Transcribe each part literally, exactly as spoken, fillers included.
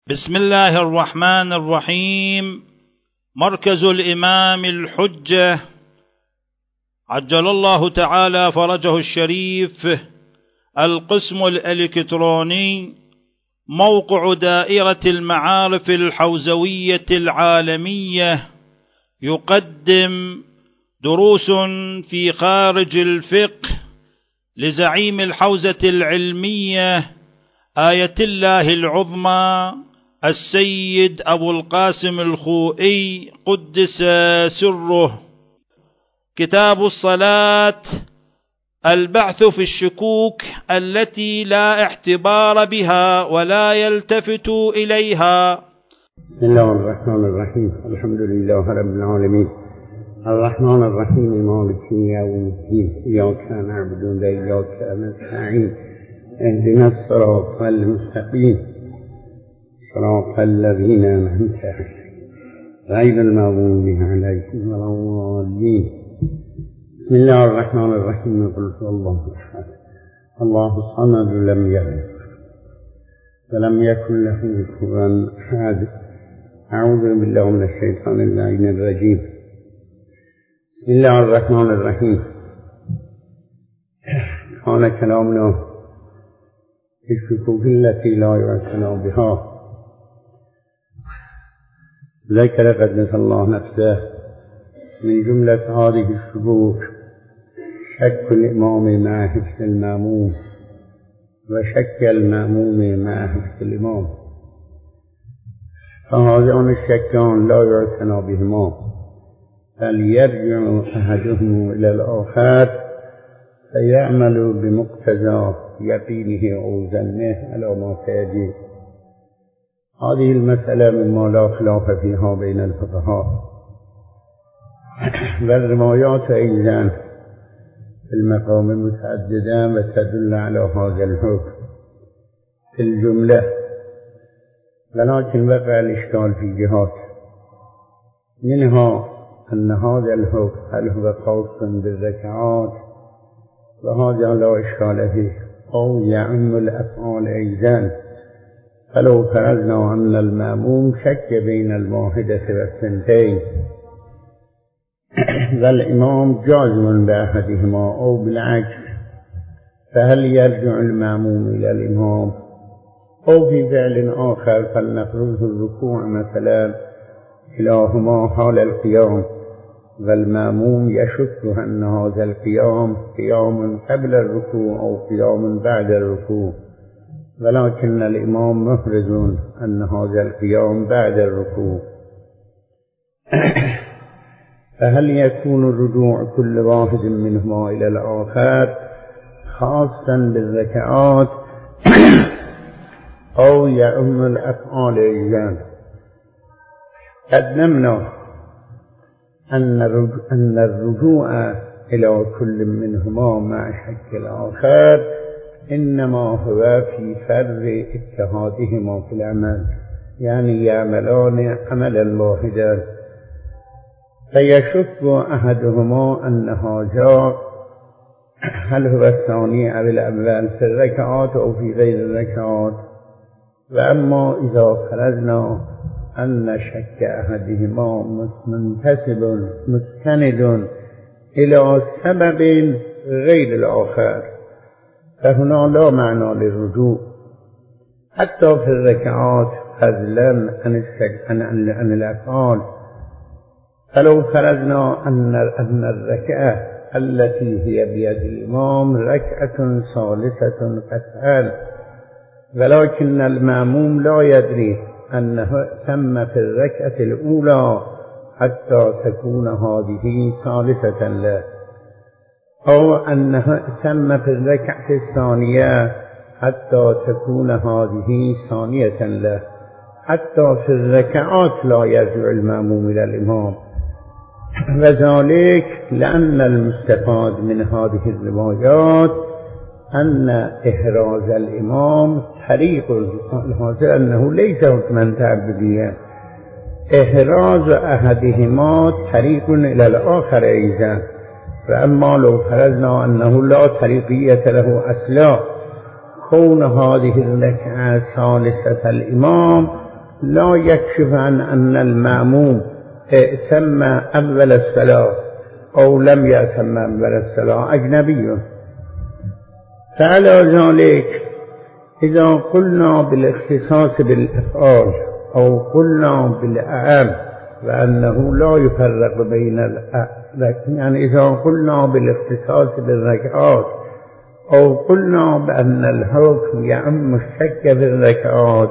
بسم الله الرحمن الرحيم. مركز الإمام الحجة عجل الله تعالى فرجه الشريف، القسم الإلكتروني، موقع دائرة المعارف الحوزوية العالمية، يقدم دروس في خارج الفقه لزعيم الحوزة العلمية آية الله العظمى السيد أبو القاسم الخوئي قدس سره. كتاب الصلاة، البعث في الشكوك التي لا اعتبار بها ولا يلتفت إليها. بسم الله الرحمن الرحيم. الحمد لله رب العالمين، الرحمن الرحيم، مالك يوم الدين، إياك نعبد وإياك نستعين، اهدنا الصراط المستقيم صراط الذين أنعمت عليهم غير المغضوب عليهم ولا الضالين. بسم الله الرحمن الرحيم. قل هو الله أحد الله الصمد لم يلد ولم يكن له كفوا أحد. أعوذ بالله من الشيطان اللعين الرجيم. بسم الله الرحمن الرحيم. كان كلامنا في الشكوك التي لا يعتنى بها. ذكر قدس الله نفسه من جملة هذه الشكوك شك الإمام مع حفظ المأموم، وشك المأموم مع حفظ الإمام، فهذان الشكان لا يعتنى بهما، بل يرجع أحدهم إلى الآخر فيعمل بمقتضى يقينه أو ظنه على ما سيجي. هذه المسألة مما لا خلاف فيها بين الفقهاء، والروايات أيضا في المقام متعددة وتدل على هذا الحكم في الجملة، ولكن وقع الإشكال في جهات، منها أن هذا الحكم هل هو خاص بالركعات، وهذا لا إشكال فيه، أو يعم الأفعال أيضا. فلو فرضنا أن المأموم شك بين المواحدة والثنتين والإمام جازم بأحدهما أو بالعكس، فهل يرجع المأموم إلى الإمام؟ أو في فعل آخر فلنفرضه الركوع مثلا كلاهما حال القيام، والمأموم يشك أن هذا القيام قيام قبل الركوع أو قيام بعد الركوع، ولكن الإمام مفرز أن هذا القيام بعد الركوع. فهل يكون الرجوع كل واحد منهما إلى الآخر خاصا بالركعات أو يعم الأفعال أيضا؟ قدمنا أن الرجوع إلى كل منهما مع شك الآخر إنما هو في فرض اتحادهما في العمل، يعني يعملان عملا واحدا، فيشك أحدهما أن هذا هل هو الثاني أو الأول في الركعات أو في غير الركعات. وأما إذا فرضنا أن شك أحدهما منتسب مستند إلى سبب غير الآخر، فهنا لا معنى للرجوع حتى في الركعات فضلا عن الأفعال. فلو فرضنا أن أن الركعة التي هي بيد الإمام ركعة ثالثة قطعا، ولكن المأموم لا يدري أنه ثم في الركعة الأولى حتى تكون هذه ثالثة له، أو أنه ثم في الركعة الثانية حتى تكون هذه ثانية له، حتى في الركعات لا يرجع المأموم إلى الإمام. وذلك لأن المستفاد من هذه الروايات أن إحراز الإمام طريق، هذا أنه ليس حكما تعبديا، إحراز أحدهما طريق إلى الآخر أيضا. فأما لو فرضنا أنه لا طريقية له أصلا، كون هذه الركعة ثالثة الإمام لا يكشف عن أن المأموم ائتم أول الصلاة أو لم يأتم أول الصلاة أجنبي. فعلى ذلك إذا قلنا بالاختصاص بالأفعال أو قلنا بالأعم وأنه لا يفرق بين الأ... يعني إذا قلنا بالاختصاص بالركعات أو قلنا بأن الحكم يعم الشك في الركعات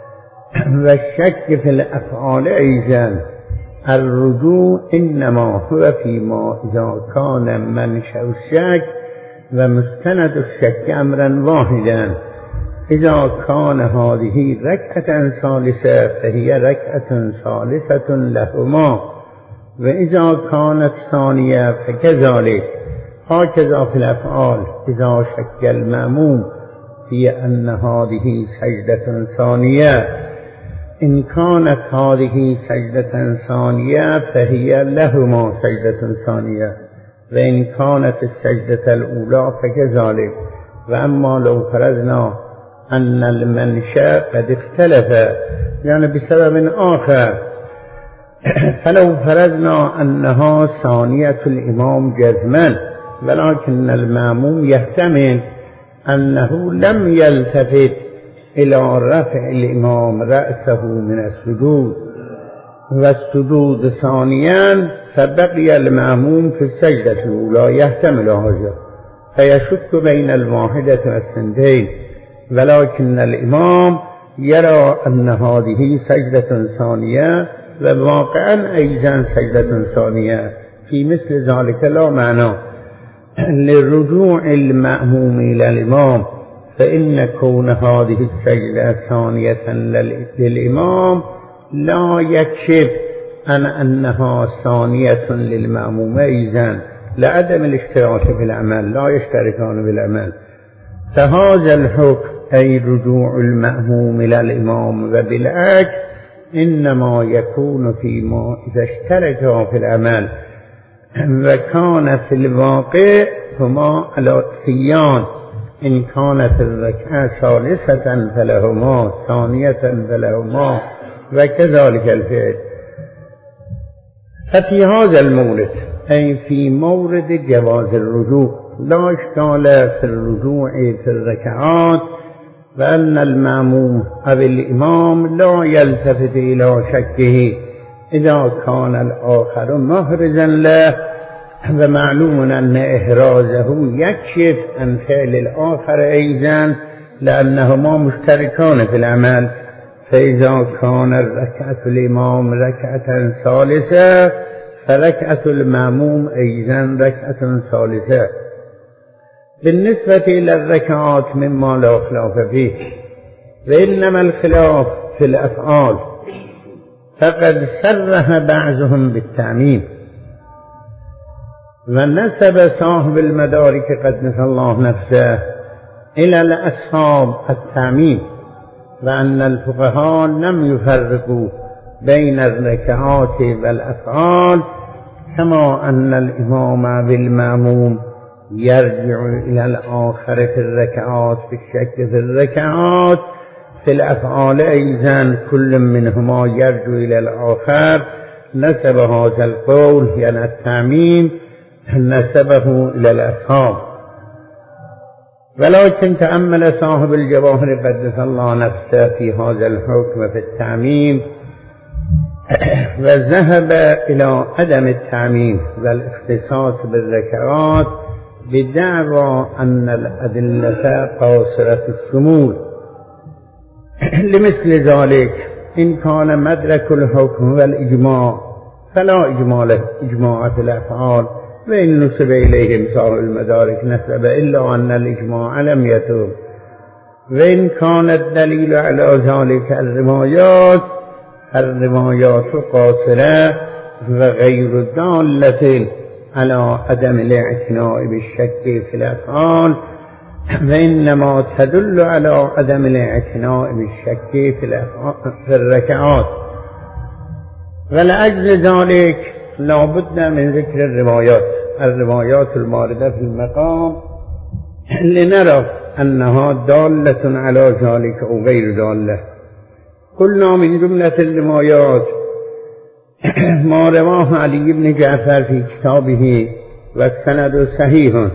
والشك في الأفعال أيضا، الرجوع إنما هو فيما إذا كان منشأ الشك ومستند الشك أمرا واحدا. إذا كان هذه ركعة ثالثة فهي ركعة ثالثة لهما، وإذا كانت ثانية فكذلك. هكذا في الأفعال إذا شك المأموم في أن هذه سجدة ثانية، إن كانت هذه سجدة ثانية فهي لهما سجدة ثانية، وإن كانت السجدة الأولى فكذلك. وأما لو فرضنا أن المنشأ قد اختلف يعني بسبب آخر، فلو فرضنا أنها ثانية الإمام جزما، ولكن المأموم يحتمل أنه لم يلتفت إلى رفع الإمام رأسه من السجود والسجود ثانيا، فبقي المأموم في السجدة الأولى يحتمل هذا فيشك بين الواحدة والثنتين، ولكن الإمام يرى أن هذه سجدة ثانية وواقعا أيضا سجدة ثانية، في مثل ذلك لا معنى للرجوع المأموم إلى الإمام، فإن كون هذه السجدة ثانية للإمام لا يكشف عن أنها ثانية للمأموم أيضا لعدم الاشتراك في العمل، لا يشتركان بالعمل. فهذا الحكم أي رجوع المأموم إلى الإمام وبالعكس إنما يكون فيما إذا اشتركا في العمل، وكان في الواقع هما على سيان، إن كانت الركعة ثالثة فلهما، ثانية فلهما، وكذلك الفعل. ففي هذا المورد أي في مورد جواز الرجوع لا إشكال في الرجوع في الركعات، وأن المأموم أو الإمام لا يلتفت إلى شكه إذا كان الآخر محرزا له، ومعلوم أن إحرازه يكشف عن فعل الآخر أيضا لأنهما مشتركان في العمل. فإذا كان ركعة الإمام ركعة ثالثة فركعة المأموم أيضا ركعة ثالثة. بالنسبة إلى الركعات مما لا خلاف فيه، وإنما الخلاف في الأفعال، فقد صرح بعضهم بالتعميم، ونسب صاحب المدارك قدس الله نفسه إلى الأصحاب التعميم، وأن الفقهاء لم يفرقوا بين الركعات والأفعال، كما أن الإمام بالمأموم يرجع إلى الآخر في الركعات في الشك في الركعات، في الأفعال أيضا كل منهما يرجع إلى الآخر. نسب هذا القول يعني التعميم نسبه إلى الأصحاب، ولكن تأمل صاحب الجواهر قدس الله نفسه في هذا الحكم في التعميم، وذهب إلى عدم التعميم والاختصاص بالركعات بدعوى أن الأدلة قاصرة الشمول. لمثل ذلك إن كان مدرك الحكم والإجماع فلا إجماع إجماع في الأفعال، وإن نسب إليهم صاحب المدارك نسب إلا أن الإجماع لم يتم. وإن كان الدليل على ذلك الروايات الروايات قاصرة وغير دالة على عدم الاعتناء بالشك في الأفعال، وإنما تدل على عدم الاعتناء بالشك في, في الركعات. ولأجل ذلك لا بد من ذكر الروايات الروايات الماردة في المقام لنرى أنها دالة على ذلك أو غير دالة. قلنا من جملة الروايات ما رواه علي بن جعفر في كتابه والسند صحيح.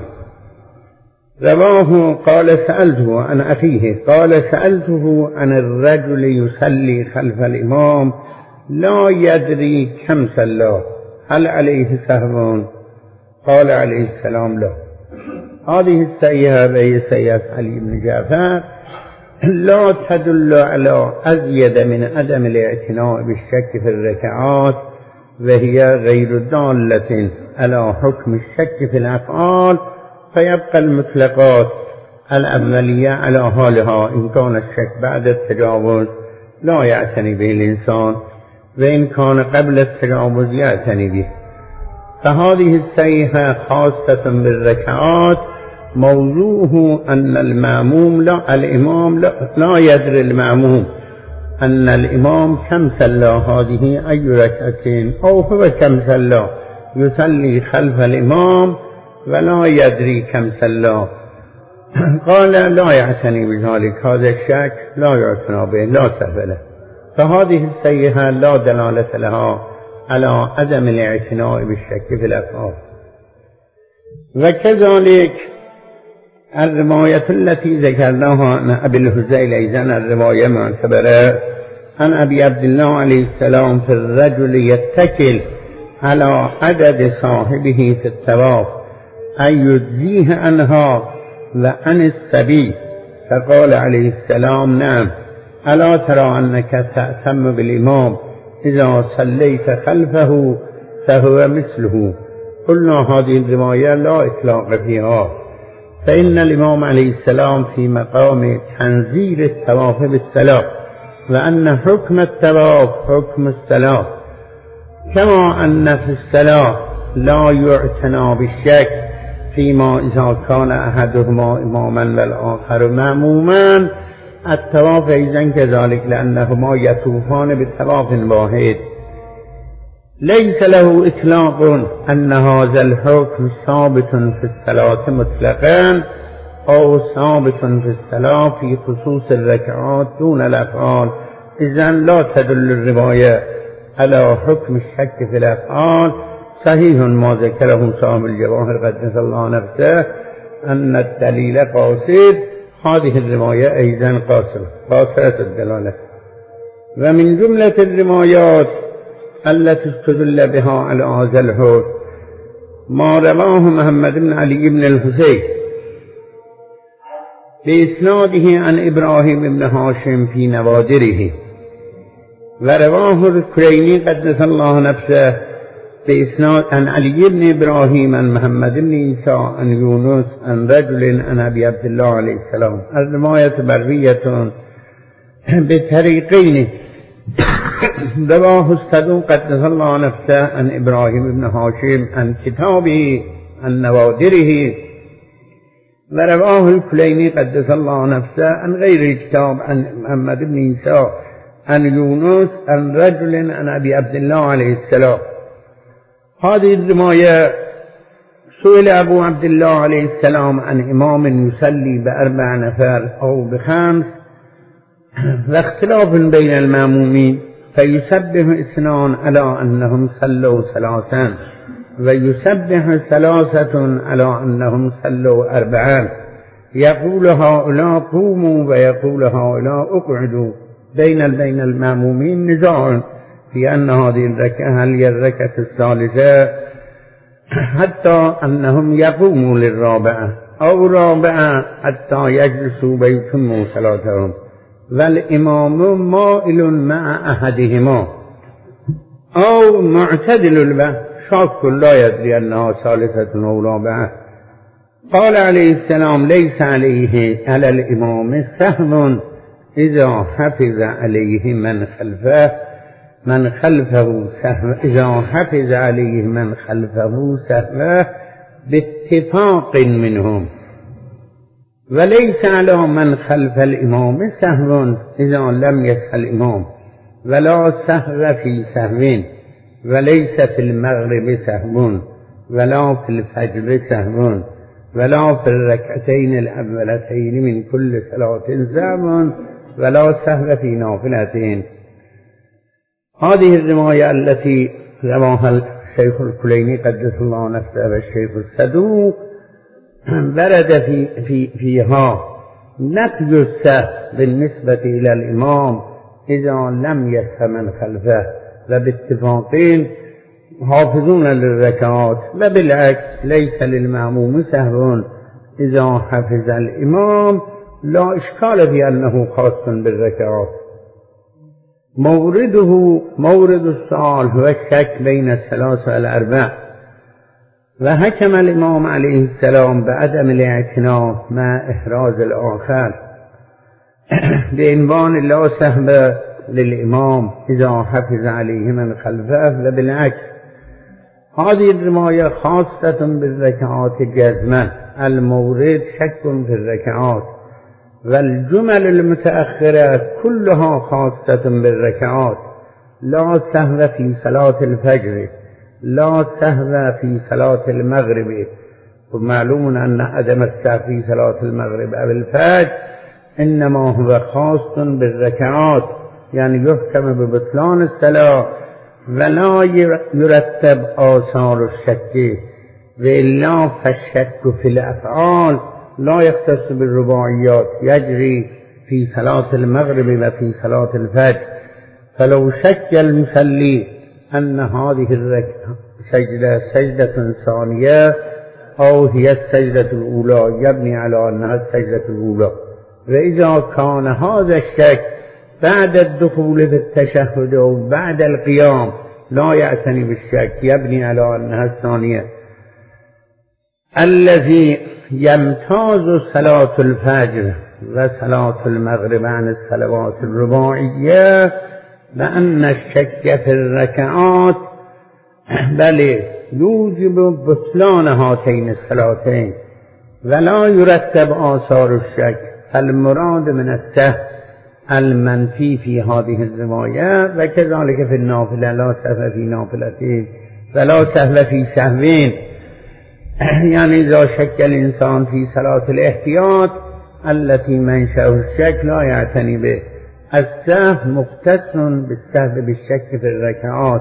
رواه قال سألته عن أخيه قال سألته عن الرجل يصلي خلف الإمام لا يدري كم صلى هل عليه سهو؟ قال عليه السلام لا. هذه السيئة وهي سيئة علي بن جعفر لا تدل على أزيد من عدم الاعتناء بالشك في الركعات، وهي غير دالة على حكم الشك في الأفعال، فيبقى المطلقات الأولية على حالها إن كان الشك بعد التجاوز لا يعتني به الإنسان، وإن كان قبل التجاوز يعتني به. فهذه السيئة خاصة بالركعات موضوعه أن المأموم لا الإمام لا, لا يدري المأموم أن الإمام كم صلى هذه أي ركعتين أو هو كم صلى، يصلي خلف الإمام ولا يدري كم صلى. قال لا يعتني بذلك، هذا الشك لا يعتنى به لا سهل. فهذه السيئة لا دلالة لها على عدم الاعتناء بالشك في الأفعال. وكذلك الرواية التي ذكرناها عن أبي الهذيل أيضا الرواية معتبرة عن أبي عبد الله عليه السلام في الرجل يتكل على عدد صاحبه في الطواف أن يجزيه عنها وعن السبي، فقال عليه السلام نعم، ألا ترى أنك تأتم بالإمام إذا صليت خلفه فهو مثله. قلنا هذه الرواية لا إطلاق فيها، فإن الإمام عليه السلام في مقام تنزيل الطواف بالصلاة، وأن حكم الطواف حكم الصلاة، كما أن في الصلاة لا يعتنى بالشك فيما إذا كان أحدهما إماما والآخر مأموما، الطواف أيضا كذلك لأنهما يطوفان بالطواف واحد. ليس له إطلاق أن هذا الحكم ثابت في الصلاة مطلقا أو ثابت في الصلاة في خصوص الركعات دون الأفعال، إذن لا تدل الرواية على حكم الشك في الأفعال. صحيح ما ذكره صاحب الجواهر قدس الله نفسه أن الدليل قاصد، هذه الرواية أيضا قاصرة قاصرة الدلالة. ومن جملة الروايات التي استدل بها على هذا الحكم ما رواه محمد بن علي بن الحسين بإسناده عن إبراهيم بن هاشم في نوادره، ورواه الكليني قدس الله نفسه بإسناد عن علي بن إبراهيم عن محمد بن عيسى عن يونس عن رجل عن أبي عبد الله عليه السلام. الرواية مروية بطريقين، رواه الصدوق قدس الله نفسه عن إبراهيم بن هاشم عن كتابه عن نوادره، ورواه الكليني قدس الله نفسه عن غير الكتاب عن محمد بن عيسى عن يونس عن رجل عن أبي عبد الله عليه السلام. هذه الرواية سئل أبو عبد الله عليه السلام عن إمام يصلي بأربع نفر أو بخمس، واختلاف بين المأمومين، فيسبح اثنان على أنهم صلوا ثلاثا، ويسبح ثلاثة على أنهم صلوا أربعا، يقول هؤلاء قوموا ويقول هؤلاء اقعدوا. بين بين المأمومين نزاع في أن هذه الركعة هل هي الركعة الثالثة، حتى أنهم يقوموا للرابعة أو رابعة حتى يجلسوا ويتموا صلاتهم، والإمام مائل مع أحدهما أو معتدل البه شاك لا يدري أنها ثالثة أو رابعة. قال عليه السلام ليس عليه على الإمام سهم إذا حفظ عليه من خلفه من خلفه سهم إذا حفظ عليه من خلفه سهمه باتفاق منهم، وليس على من خلف الإمام سهو إذا لم يسه الإمام، ولا سهو في سهو، وليس في المغرب سهو، ولا في الفجر سهو، ولا في الركعتين الأولتين من كل صلاة سهو، ولا سهو في نافلة. هذه الرواية التي رواها الشيخ الكليني قدس الله نفسه والشيخ الصدوق ورد في في فيها نفي السهو بالنسبة إلى الإمام إذا لم يسه من خلفه، وباتفاقين حافظون للركعات، وبالعكس ليس للمأموم سهو إذا حفظ الإمام، لا إشكال في أنه خاص بالركعات. مورده مورد السؤال هو الشك بين الثلاث والأربع، وحكم الإمام عليه السلام بعدم الاعتناء مع إحراز الآخر بعنوان لا سهو للإمام إذا حفظ عليه من خلفه، وبالعكس هذه الرواية خاصة بالركعات جزما، المورد شك في الركعات، والجمل المتأخرة كلها خاصة بالركعات. لا سهو في صلاة الفجر، لا سهو في صلاة المغرب، ومعلوم أن عدم السهو في صلاة المغرب أو الفجر إنما هو خاص بالركعات، يعني يحكم ببطلان الصلاة ولا يرتب آثار الشك، وإلا فالشك في الأفعال لا يختص بالرباعيات، يجري في صلاة المغرب وفي صلاة الفجر. فلو شك المصلي أن هذه السجدة سجدة ثانية أو هي السجدة الأولى يبني على أنها السجدة الأولى، وإذا كان هذا الشك بعد الدخول في التشهد أو بعد القيام لا يعتني بالشك، يبني على أنها الثانية. الذي يمتاز صلاة الفجر وصلاة المغرب عن الصلوات الرباعية بأن الشك في الركعات بل يوجب بطلان هاتين الصلاتين ولا يرتب آثار الشك. فالمراد من السهو المنفي في هذه الرواية، وكذلك في النافلة لا سهو في نافلتين ولا سهو في سهوين، يعني إذا شك الإنسان في صلاة الاحتياط التي منشأ الشك لا يعتني به. السهو مختص بالسهو بالشك في الركعات،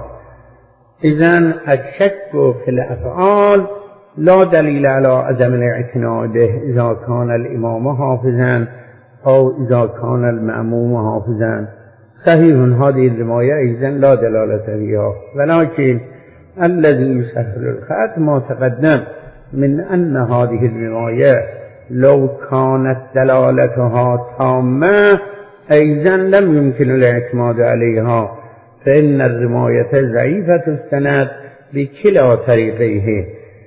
إذن الشك في الأفعال لا دليل على عدم الاعتناء به إذا كان الإمام حافظا أو إذا كان المأموم حافظا. صحيح هذه الرواية إذن لا دلالة فيها، ولكن الذي يسهل الخط ما تقدم من أن هذه الرواية لو كانت دلالتها تامة أيضا لم يمكن الاعتماد عليها، فإن الرواية ضعيفة السند بكلا طريقيه،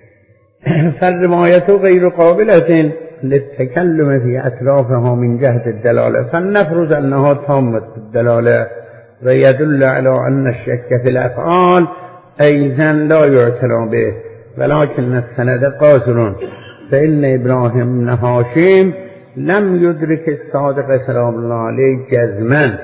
فالرواية غير قابلة للتكلم في أطرافها من جهة الدلالة، فلنفرض أنها تامة الدلالة ويدل على أن الشك في الأفعال أيضا لا يعتنى به، ولكن السند قاصر، فإن إبراهيم بن هاشم لم يدرك الصادق سلام الله عليه جزما.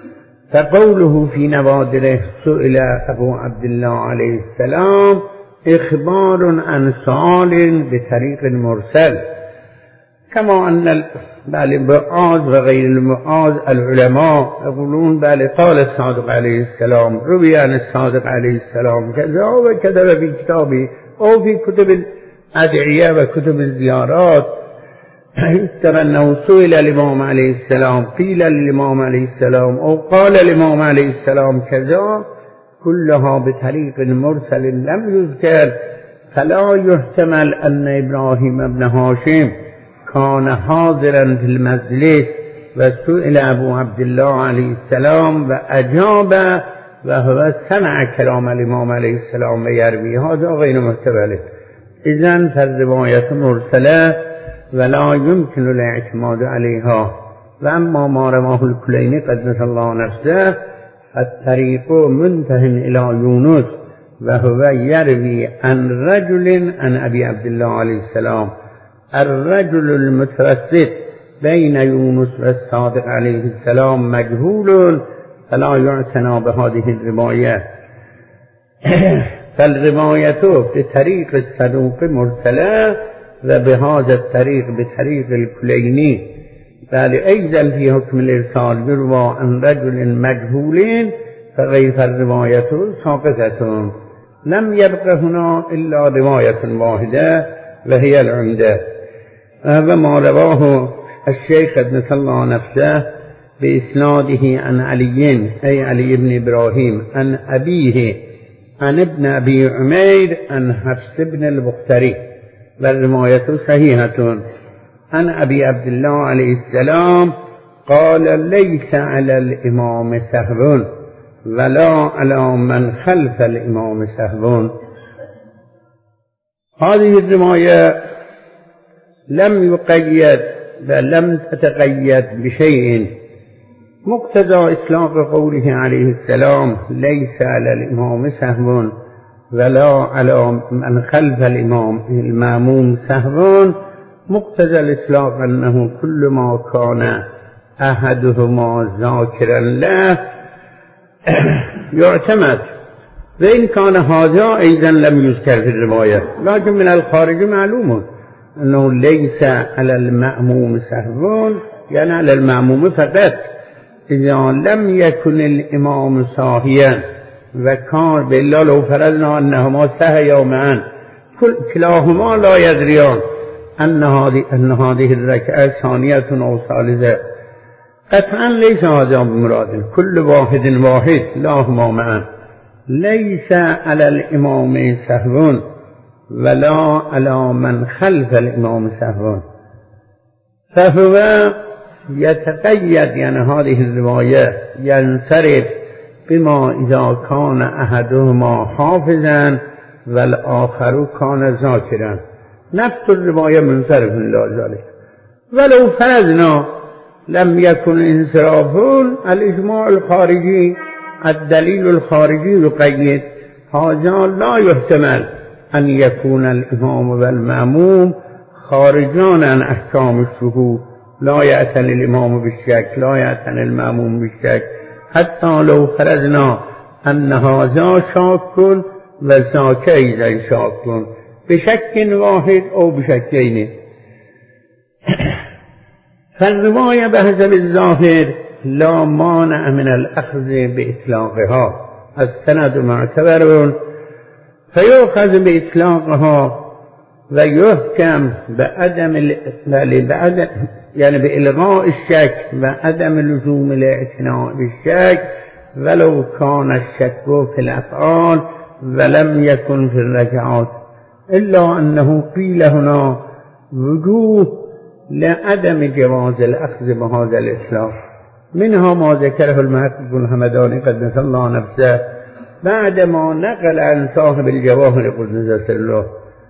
فقوله في نوادره سئل أبو عبد الله عليه السلام إخبار عن سؤال بطريق مرسل، كما أن المعاذ وغير المعاذ العلماء يقولون بل قال الصادق عليه السلام، روي عن الصادق عليه السلام كذا وكذا في كتابه أو في كتب الأدعية وكتب الزيارات، يذكر أنه سئل الإمام عليه السلام، قيل للإمام عليه السلام أو قال الإمام عليه السلام كذا، كلها بطريق مرسل لم يذكر، فلا يحتمل أن إبراهيم بن هاشم كان حاضرا في المجلس وسئل أبو عبد الله عليه السلام وأجاب وهو سمع كلام الإمام عليه السلام ويروي، هذا غير محتمل. إذن فالرواية مرسلة ولا يمكن الاعتماد عليها. وأما ما رواه الكليني قدس الله نفسه الطريق منتهٍ إلى يونس، وهو يروي عن رجل عن أبي عبد الله عليه السلام، الرجل المتوسط بين يونس والصادق عليه السلام مجهول، فلا يعتنى بهذه الرواية. فالرواية بطريق الصدوق مرسلة، وبهذا الطريق بطريق الكليني بعد أيضا في حكم الإرسال يروى عن رجل مجهول فكيف الرواية ساقطة. لم يبق هنا إلا رواية واحدة وهي العمدة، وما رواه الشيخ قدس الله نفسه بإسناده عن علي أي علي بن إبراهيم عن أبيه عن ابن أبي عمير عن حفص بن البختري، والرواية صحيحة. عن أبي عبد الله عليه السلام قال ليس على الإمام سهو ولا على من خلف الإمام سهو. هذه الرواية لم يقيد ولم تتقيد بشيء، مقتضى إطلاق قوله عليه السلام ليس على الإمام سهو ولا على من خلف الإمام المأموم سهو، مقتضى الإطلاق أنه كل ما كان أحدهما ذاكرا له يعتمد، وإن كان هذا أيضا لم يذكر في الرواية، لكن من الخارج معلوم أنه ليس على المأموم سهو يعني على المأموم فقط. إذا لم يكن الإمام ساهيا وكان بالله لو فرضنا أنهما سهيا معا كلاهما لا يدريان أن هذه أن هذه الركعة ثانية أو ثالثة، قطعا ليس هذا بمراد، كل واحد واحد لا هما معا. ليس على الإمام سهو ولا على من خلف الإمام سهو، فهو يتقيد يعني هذه الرواية ينصرف بما إذا كان أحدهما حافظا والآخر كان ذاكرا، نفس الرواية منصرف إلى ذلك. ولو فرضنا لم يكن انصراف الإجماع الخارجي الدليل الخارجي يقيد، هذا لا يحتمل أن يكون الإمام والمأموم خارجان عن أحكام الشهود، لا يأتن الإمام بالشك لا يأتن المأموم بالشك، حتى لو فرضنا أن هذا شاك وذاك أيضا شاك بشك واحد أو بشكين. فالرواية بحسب الظاهر لا مانع من الأخذ بإطلاقها، السند معتبر فيؤخذ بإطلاقها ويحكم بعدم بعدم يعني بإلغاء الشك وعدم لزوم الاعتناء بالشك، ولو كان الشك في الأفعال ولم يكن في الركعات، إلا أنه قيل هنا وجوه لعدم جواز الأخذ بهذا الإطلاق، منها ما ذكره المحقق الحمداني قدس الله نفسه بعدما نقل عن صاحب الجواهر قدس سره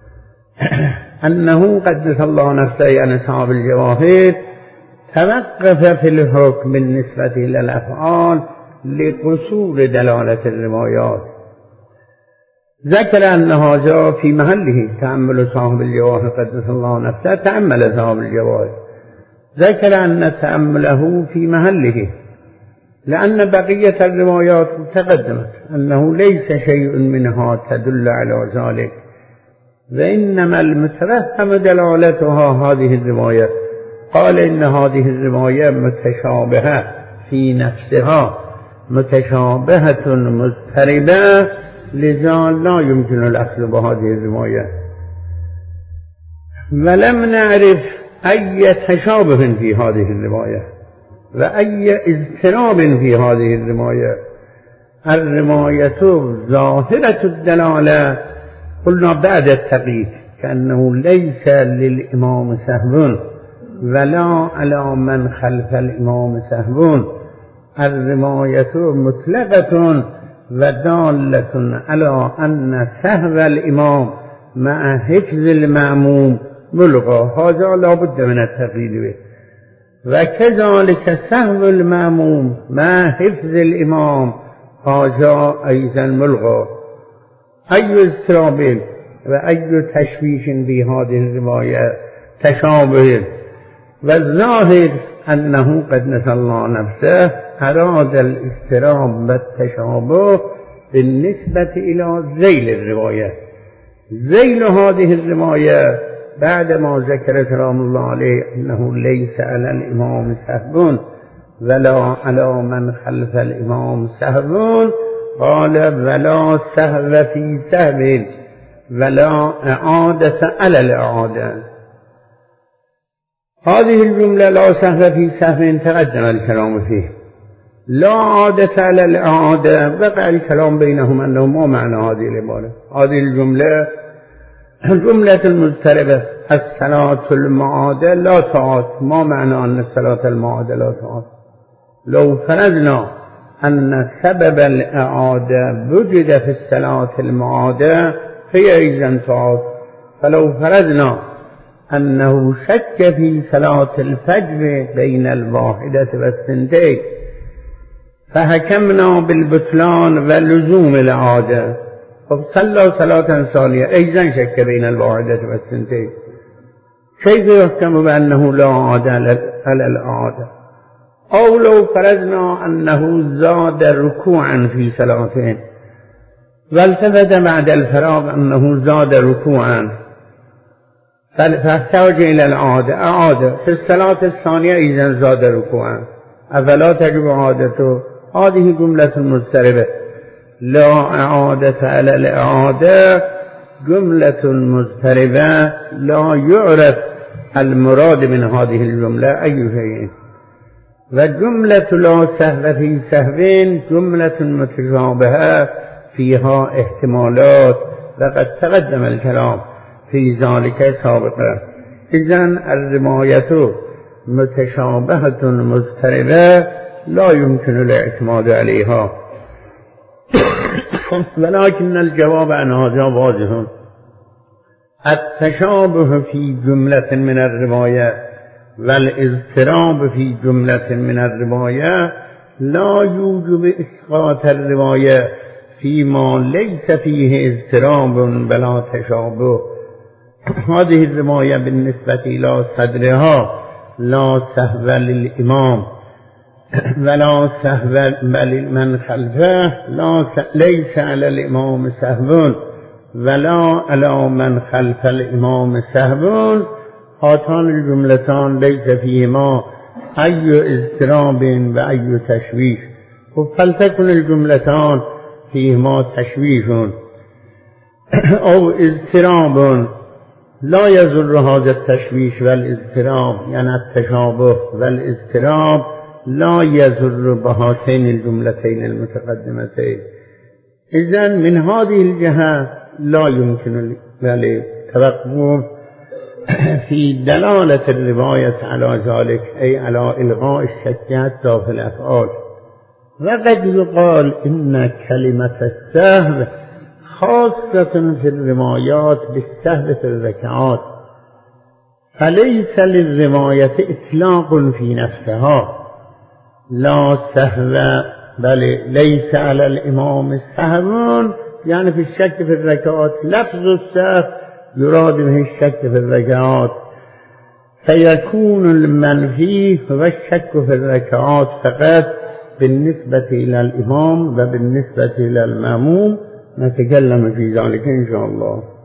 أنه قدس الله نفسه عن صاحب الجواهر توقف في الحكم بالنسبة إلى الأفعال لقصور دلالة الروايات. ذكر أن هذا في محله تأمل صاحب الجواهر قدس الله نفسه، تأمل صاحب الجواهر، ذكر أن تأمله في محله لأن بقية الروايات تقدمت أنه ليس شيء منها تدل على ذلك، وإنما المتوهم دلالتها هذه الرواية. قال إن هذه الرواية متشابهة في نفسها، متشابهة مضطربة، لذا لا يمكن الأخذ بهذه الرواية. ولم نعرف أي تشابه في هذه الرواية وأي اضطراب في هذه الرواية. الرواية ظاهرة الدلالة قلنا بعد التقييد كأنه ليس للإمام سهو ولا على من خلف الإمام سهو. الرواية مطلقة ودالة على أن سهو الإمام مع حفظ المأموم ملغى، هذا لا بد من التقييد به. وكذلك سهو المأموم مع حفظ الإمام هذا أيضا ملغى. أي اضطراب وأي تشويش في هذه الرواية تشابه، والظاهر أنه قد نسى الله نفسه أراد الاضطراب والتشابه بالنسبة إلى ذيل الرواية. ذيل هذه الرواية بعد ما ذكر سلام الله عليه أنه ليس على الإمام سهو ولا على من خلف الإمام سهو، قال ولا سهو في سهو ولا إعادة على الإعادة. هذه الجملة لا سهو في سهو تقدم الكلام فيه، لا عادة على الإعادة بقى الكلام بينهم أنه ما معنى هذه العبارة. هذه الجملة الجملة المضطربة الصلاة المعادة لا تعاد، ما معنى أن الصلاة المعادة لا تعاد؟ لو فرضنا أن سبب الإعادة وجد في الصلاة المعادة هي إذن تعاد، فلو فرضنا أنه شك في صلاة الفجر بين الواحدة والثنتين فحكمنا بالبطلان ولزوم الإعادة، فصلى صلاة ثانية أيضا شك بين الواحدة والثنتين، كيف يحكم بأنه لا عادة على الإعادة؟ أو لو فرضنا أنه زاد ركوعا في صلاتين والتفت بعد الفراغ أنه زاد ركوعا فاحتاج إلى الإعادة، أعاد في الصلاة الثانية إذا زاد ركوعا أفلا تجب إعادته؟ هذه جملة مضطربة لا إعادة على الإعادة، جملة مضطربة لا يعرف المراد من هذه الجملة أي شيء. وجملة لا سهو في سهوين جملة متشابهة فيها احتمالات وقد تقدم الكلام في ذلك سابقا. إذن الرواية متشابهة مضطربة لا يمكن الاعتماد عليها. ولكن الجواب عن هذا واضح، التشابه في جملة من الرواية والاضطراب في جملة من الرواية لا يوجب إسقاط الرواية فيما ليس فيه اضطراب ولا تشابه. هذه الرواية بالنسبة إلى صدرها لا سهو للإمام ولا سهو من خلفه، لا ليس على الإمام سهو ولا على من خلف الإمام سهو، هاتان الجملتان ليس فيهما أي اضطراب وأي تشويش، فلتكن الجملتان فيهما تشويش أو اضطراب لا يضر هذا التشويش والاضطراب، يعني التشابه والاضطراب لا يضر بهاتين الجملتين المتقدمتين. إذن من هذه الجهة لا يمكن التوقف في دلالة الرواية على ذلك، أي على إلغاء الشك حتى في الأفعال. وقد يقال إن كلمة السهو خاصة في الروايات بالسهو في الركعات، فليس للرواية إطلاق في نفسها، لا سهو بل ليس على الإمام سهو، يعني في الشك في الركعات لفظ السهو يراد به الشك في الركعات، فيكون المنفي هو الشك في الركعات فقط بالنسبة إلى الإمام وبالنسبة إلى المأموم. نتكلم في ذلك إن شاء الله.